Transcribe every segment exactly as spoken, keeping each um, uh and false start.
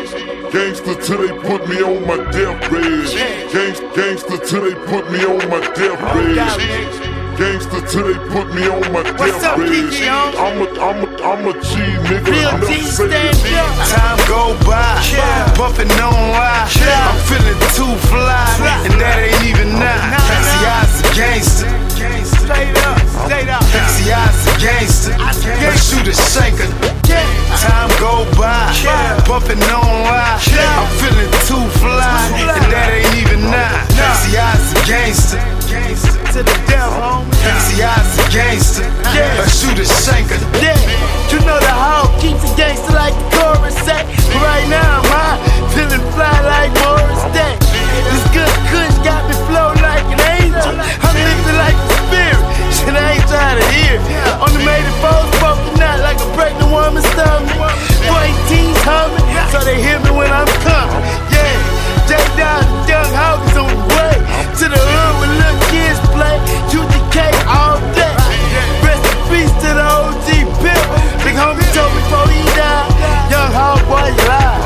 Gangsta till they put me on my deathbed. Gangs, gangsta till they put me on my deathbed. Gangsta till they put me on my deathbed. I'm a, I'm a, I'm a G nigga. Real G stand up. Time go by, yeah. Bumping on why, yeah. I'm feeling too fly, and that ain't even now. See, I's a gangster. Straight up, straight up. See, I's a gangster. A shooter shaker. Time go by, yeah. Bumping on why, yeah. I'm feeling too fly, and that ain't even now. See, I's a gangster. To the death, homie. See, I's a gangster. Yeah. A shooter shaker. Yeah, you know the hoe keeps a gangster like the chorus say. But right now I'm high, feeling fly like Morris Day. This good kush got me flow like an angel. I'm living like a spirit, shit I ain't trying to hear. On the made it foes, poking out like a pregnant woman stomach. Boy, teens humming, so they hear me when I'm coming. Yeah, J-Dog and Young Hawk is on the way to the hood where little kids play U G K all day. Rest in peace to the O G pimp. Big homie told me before he died, Young Hawk, boy, you lie.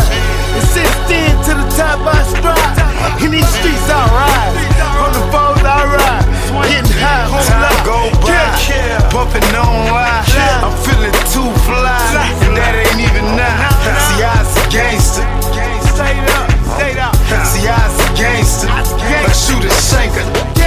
And since then to the top I strive. In these streets I rise, on the foes I ride. Getting high, time go by, yeah. Bumping on why, yeah. I'm feeling too fly, and that ain't even now. See, I's a gangster. Straight up, straight up. See, I's a gangster. A shooter shaker.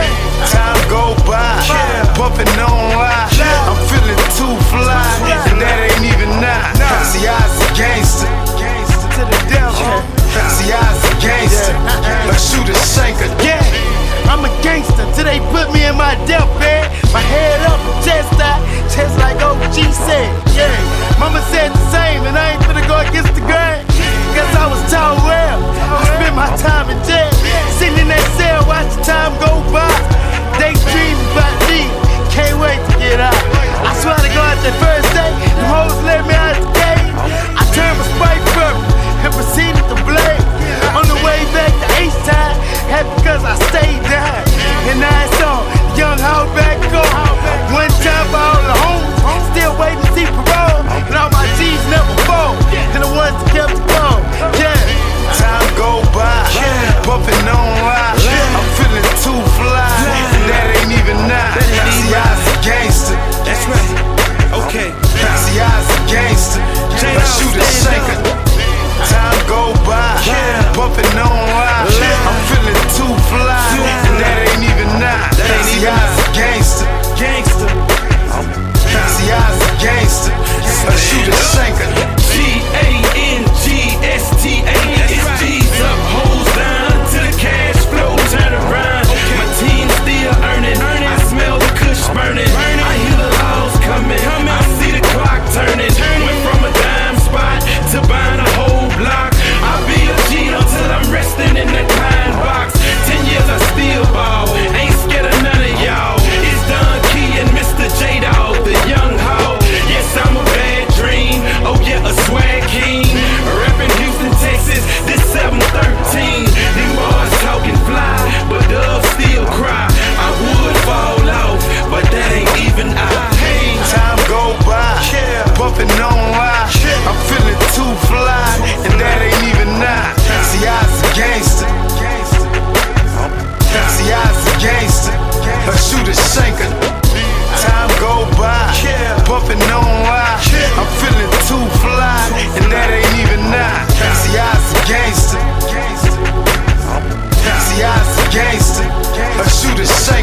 Time go by, yeah. Bumping on why, yeah. I'm feeling too fly, and that ain't even now. See, I's a gangster. To the devil. See, I's a gangster. A shooter shaker. Yeah, I'm a gangster till they put me in my deathbed. My head up, chest out, chest like O G said. Yeah, mama said the same, and I ain't finna go against the grain. Guess I was taught well. I spent my time in jail, sitting in that cell, watching time go by. Daydreaming about me, can't wait to get out. I swear to God, that first day, the hoes let me out the cage. I turned my sprite purple and proceeded to blade. On the way back to H-Time, happy cause I stayed down. And now it's on, Young Hawk back on. One time for all the homies, still waiting to see parole. And all my G's never fall, and the ones that kept it going. Yeah. Time go by, yeah. Bumping on why, yeah. I'm feeling too fly, yeah. And that ain't even now. See, I's a gangster. That's right. Okay. See, I's a gangster. A shooter shaker. Time go by, yeah. Bumping on why, yeah. I'm feeling too fly, yeah. And that ain't even now. See, I's a gangster. Gangster. See, I's a gangster. A shooter shaker. G A N G S T A. It's G's up, hoes down till the cash flow turn around. My team still earning. I smell the kush burning. I hear the laws coming. I see the clock turning. Went from a dime spot to buying a whole block. I'll be a G until I'm resting in that pine box. Ten years I still ball. Ain't scared of none of y'all. It's Don Key and Mister J-Dog, the Young Hawk. Yes, I'm a bad dream. Oh yeah, a swag king. Rapping Houston, Texas, this seven thirteen. These boys talking fly, but doves still cry. I would fall off, but that ain't even I. Hey, time go by, yeah. Bumping on why, yeah. I'm feeling too fly, and that ain't even now. See, I's a gangster. See, I's a gangster. A shooter shaker. Time go by, yeah. Bumping on why, yeah. I'm feeling too fly, and that ain't even now. See, I's a gangster. See, I's a gangster. A shooter shaker.